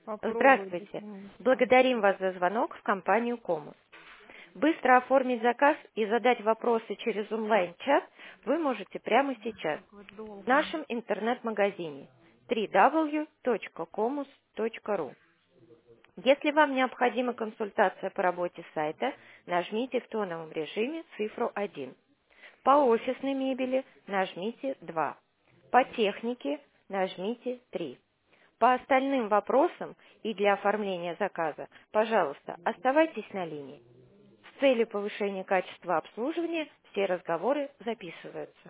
Попробуйте. Здравствуйте. Конечно. Благодарим вас за звонок в компанию Комус. Быстро оформить заказ и задать вопросы через онлайн-чат вы можете прямо сейчас Как вы в долго. нашем интернет-магазине www.comus.ru. Если вам необходима консультация по работе сайта, нажмите в тоновом режиме цифру 1. По офисной мебели нажмите 2. По технике нажмите 3. По остальным вопросам и для оформления заказа, пожалуйста, оставайтесь на линии. С целью повышения качества обслуживания все разговоры записываются.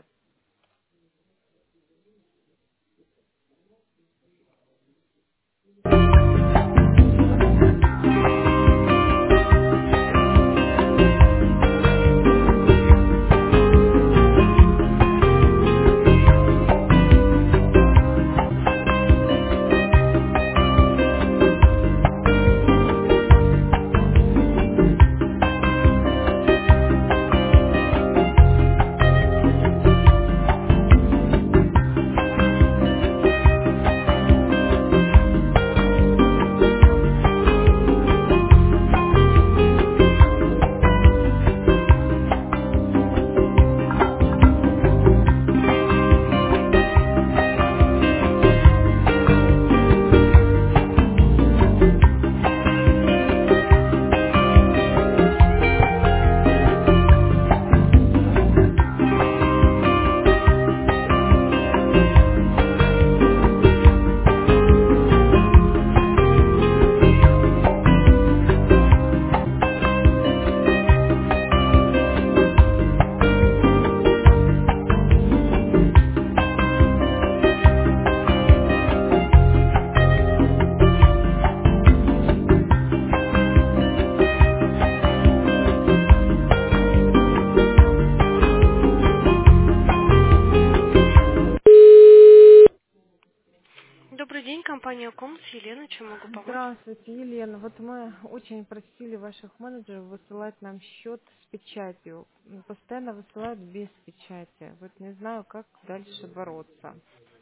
Добрый день, компания Комс, Елена, чем могу помочь? Здравствуйте, Елена. Вот мы очень просили ваших менеджеров высылать нам счет с печатью. Постоянно высылают без печати. Вот не знаю, как дальше бороться.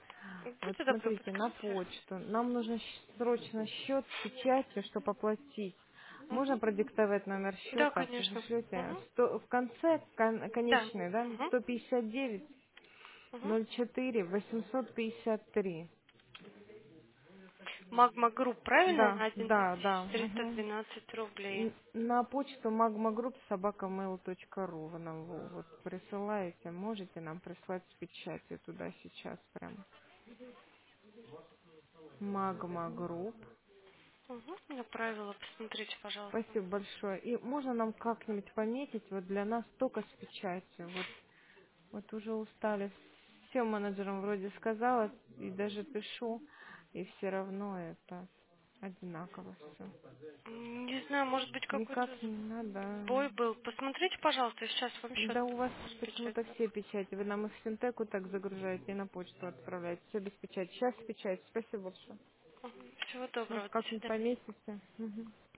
Вот Будьте добры, смотрите, на подскажите. почту. Нам нужно срочно счет с печатью, чтобы оплатить. Можно Мгм. продиктовать номер Да, счета? конечно. Пришлете. Мгм. В конце, Да. конечный, да? Мгм. 159 Мгм. 04 853. Магма Групп, правильно? Да, На один да, тысяч да. триста Мгм. двенадцать рублей. На почту magmagroup@mail.ru вы нам вот присылаете. Можете нам прислать с печатью туда сейчас прям. Magma Group. Угу. Направила, посмотрите, пожалуйста. Спасибо большое. И можно нам как-нибудь пометить вот для нас только с печатью. Вот уже устали. Всем менеджерам вроде сказала и даже пишу, и все равно это одинаково все. Не знаю, может быть, Никак какой-то не надо. сбой был. Посмотрите, пожалуйста, сейчас вам счет Да у вас с почему-то печатью. все печати. Вы нам их в финтеку так загружаете и на почту отправляете. Все без печати. Сейчас печать. Спасибо большое. Всего доброго, Может, до как-нибудь свидания. поместите? Мгм.